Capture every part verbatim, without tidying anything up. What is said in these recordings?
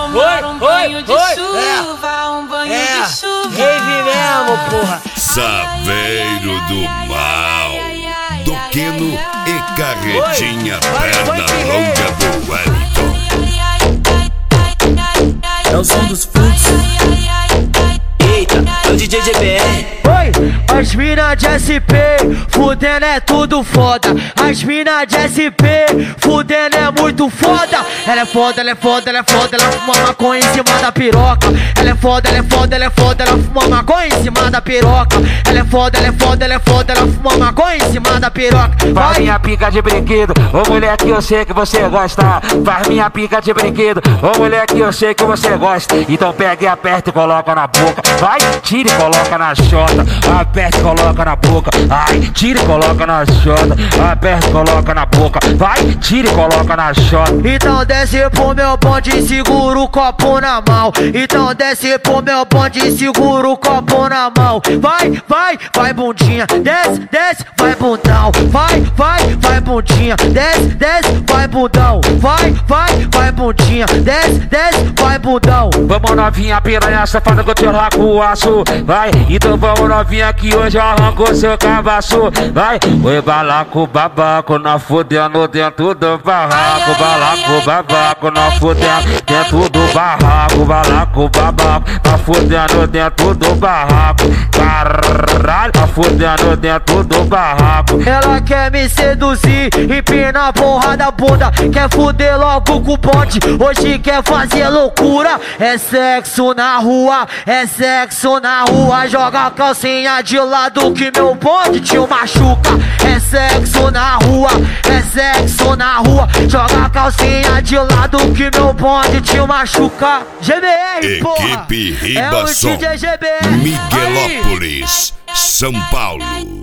tomar um banho de chuva, um banho é, de chuva. Rave mesmo, porra. Saveiro do mal, Doqueno e Carretinha, perna longa do Wellington. É o som dos fluxos. Eita, é o D J G B R. Oi, as mina de S P, fudendo é tudo foda. As mina de S P, fudendo é muito foda. Ela é foda, ela é foda, ela é foda, ela fuma maconha em cima da piroca. Ela é foda, ela é foda, ela é foda, ela fuma maconha em cima da piroca. Ela é foda, ela é foda, ela é foda, ela fuma maconha em cima da piroca. Faz minha pica de brinquedo, ô mulher que eu sei que você gosta. Faz minha pica de brinquedo, ô mulher que eu sei que você gosta. Então pega e aperta e coloca na boca. Vai, tira e coloca na chota. Aperta e coloca na boca. Ai, tira e coloca na chota. Aperta e coloca na boca. Vai, tira e coloca na chota. Então desce pro meu bonde e segura o copo na mão. Então desce pro meu bonde e segura o copo na mão. Vai, vai, vai bundinha. Desce, desce, vai bundão. Vai, vai, vai bundinha. Desce, desce, vai bundão. Vai, vai, vai bundinha. Desce, desce, vai bundão. Vamos novinha, piranha safada que eu te arranco o aço. Vai, então vamos novinha que hoje eu arranco seu cavaço. Vai, oi balaco, babaco, nós fudendo dentro do barraco. Balaco, babaco, nós fudendo dentro do barraco. Balaco, babaco, nós fudendo dentro do barraco. Caralho, nós fudendo dentro do barraco. Ela quer me seduzir, empina a porra da bunda. Quer fuder logo com o bonde, hoje quer fazer loucura. É sexo na rua, é sexo na rua. Joga a calcinha de lado que meu bonde te machuca. É sexo na rua, é sexo na rua. Joga a calcinha de lado que meu bonde te machuca. G B R, porra, Equipe é o Ribação, D J G B R. Miguelópolis, São Paulo.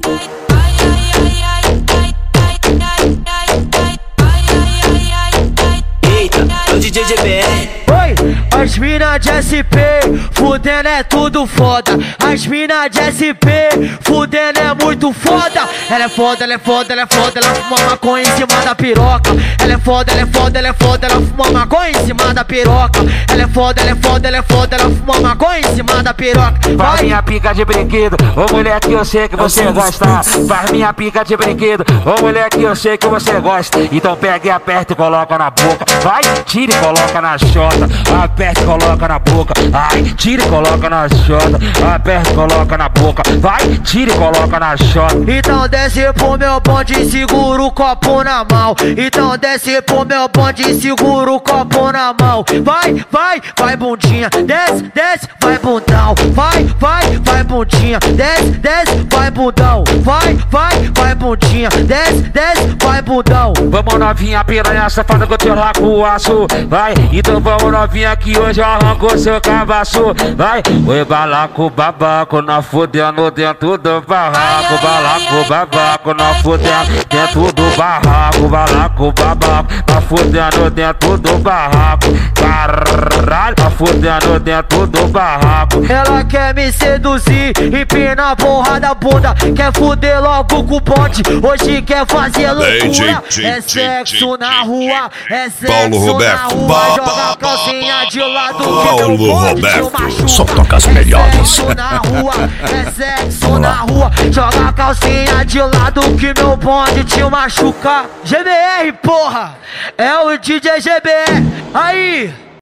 Eita, é o D J G B R. Oi, as mina de S P, fudendo é tudo foda. As mina de S P, fudendo é muito foda. Ela é foda, ela é foda, ela é foda, ela fuma maconha em cima da piroca. Ela é foda, ela é foda, ela é foda, ela fuma maconha em cima da piroca. Ela é foda, ela é foda, ela é foda, ela fuma maconha em cima da piroca. Faz minha pica de brinquedo, ô mulher que eu sei que você gosta. Faz minha pica de brinquedo, ô mulher que eu sei que você gosta. Então pega e aperta e coloca na boca. Vai, tira e coloca na chota. Aperta e coloca na boca. Ai, tira e coloca na chota. Aperta e coloca na boca. Vai, tira e coloca na chota. Então desce pro meu bonde e segura o copo na mão. Então desce pro meu bonde e segura o copo na mão. Vai, vai, vai bundinha. Desce, desce, vai bundão. Vai, vai, vai bundinha. Desce, desce, vai bundão. Vai, vai, vai bundinha. Desce, desce, vai bundão. Vamos novinha, piranha safada que eu te arranco o aço. Vai, então vamos novinha que hoje eu arranco seu cavaço. Vai, oi balaco, babaco, nós fudendo dentro do barraco. Balaco, babaco, nós fudendo dentro do barraco. Balaco, babaco, nós fudendo dentro do barraco. Caralho, nós fudendo dentro do barraco. Ela quer me seduzir, empina a porra da bunda. Quer fuder logo com o bonde, hoje quer fazer loucura. É sexo na rua, é sexo na rua. Joga a calcinha de lado que meu Paulo bonde te Roberto, machuca. só toca as melhores. É sexo na rua, é sexo na rua. Joga a calcinha de lado que meu bonde te machuca. G B R, porra, é o D J G B R. Aí